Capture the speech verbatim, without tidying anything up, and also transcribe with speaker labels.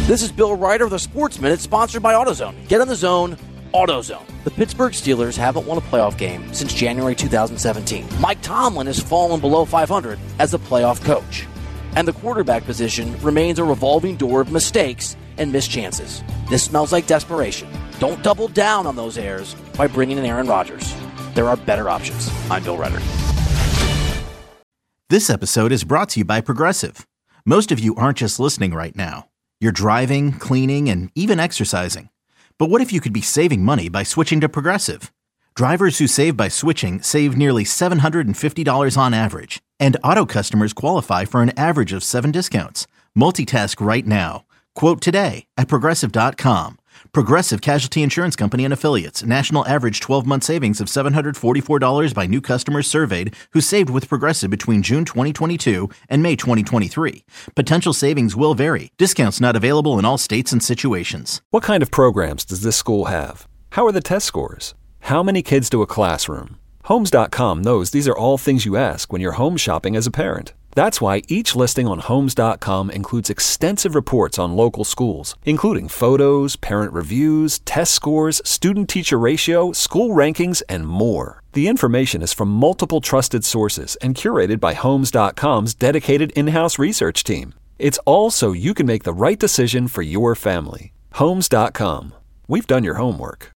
Speaker 1: This is Bill Ryder of the Sports Minute, sponsored by AutoZone. Get on the zone, AutoZone. The Pittsburgh Steelers haven't won a playoff game since January two thousand seventeen. Mike Tomlin has fallen below five hundred as a playoff coach. And the quarterback position remains a revolving door of mistakes and missed chances. This smells like desperation. Don't double down on those errors by bringing in Aaron Rodgers. There are better options. I'm Bill Ryder.
Speaker 2: This episode is brought to you by Progressive. Most of you aren't just listening right now. You're driving, cleaning, and even exercising. But what if you could be saving money by switching to Progressive? Drivers who save by switching save nearly seven hundred fifty dollars on average. And auto customers qualify for an average of seven discounts. Multitask right now. Quote today at Progressive dot com. Progressive Casualty Insurance Company and Affiliates. National average twelve-month savings of seven hundred forty-four dollars by new customers surveyed who saved with Progressive between June twenty twenty-two and May twenty twenty-three. Potential savings will vary. Discounts not available in all states and situations.
Speaker 3: What kind of programs does this school have? How are the test scores? How many kids do a classroom? Homes dot com knows these are all things you ask when you're home shopping as a parent. That's why each listing on Homes dot com includes extensive reports on local schools, including photos, parent reviews, test scores, student-teacher ratio, school rankings, and more. The information is from multiple trusted sources and curated by Homes dot com's dedicated in-house research team. It's all so you can make the right decision for your family. Homes dot com. We've done your homework.